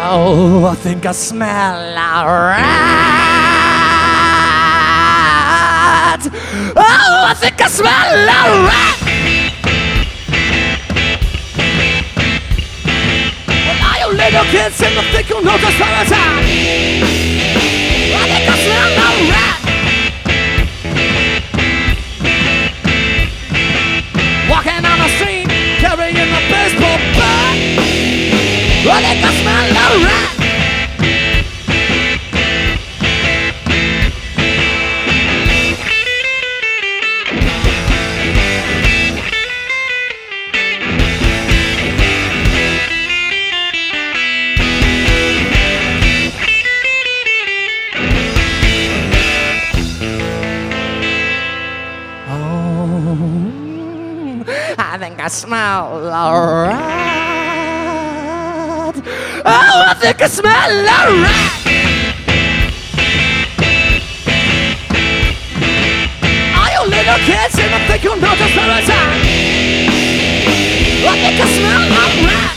Oh, I think I smell a rat. Oh, I think I smell a rat. Well, all you little kids seem to think you know just what it's at. I think I smell a rat. Walking on the street, carrying a baseball bat. I think I smell a rat. I think I smell a rat. Oh, I think I smell a rat. All you little kids seem to think you know just where it's at. I think I smell a rat.